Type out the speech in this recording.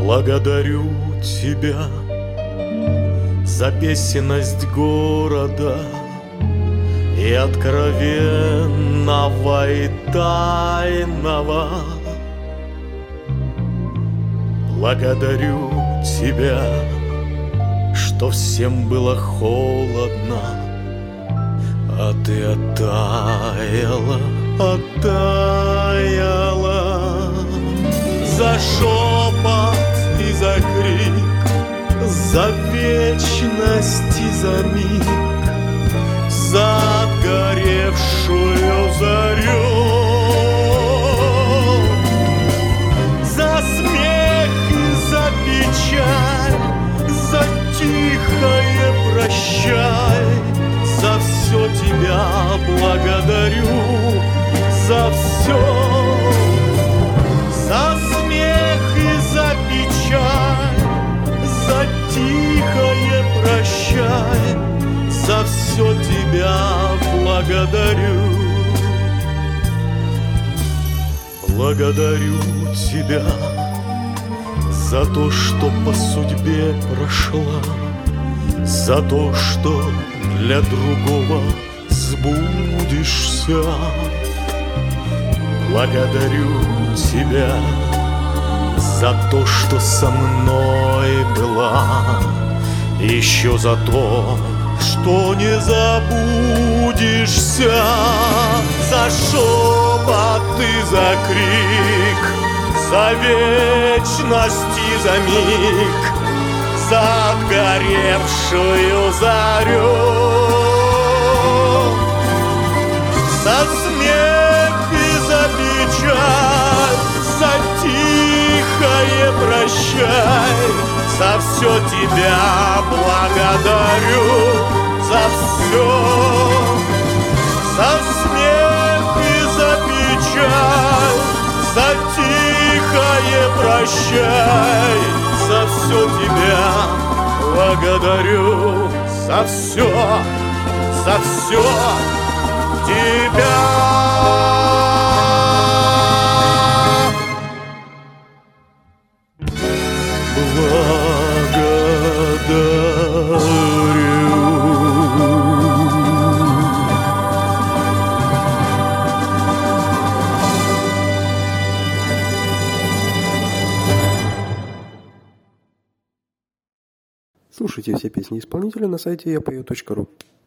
Благодарю тебя за песенность города и откровенного и тайного. Благодарю тебя, что всем было холодно, а ты оттаяла, оттаяла. За шепот и за крик, за вечность и за миг, за отгоревшую зарю, за смех и за печаль, за тихое прощай, за все тебя благодарю, за все. За смех и за печаль, за тихое прощай, за все тебя благодарю. Благодарю тебя за то, что по судьбе прошла, за то, что для другого сбудешься. Благодарю тебя за то, что со мной была, еще за то, что не забудешься. За шепот и за крик, за вечность и за миг, за отгоревшую зарю, за смех и за печаль, за тихое прощай, за все тебя благодарю, за все. За смех и за печаль, за тихое прощай, за все тебя благодарю, за все тебя. Слушайте все песни исполнителя на сайте yapою.ru.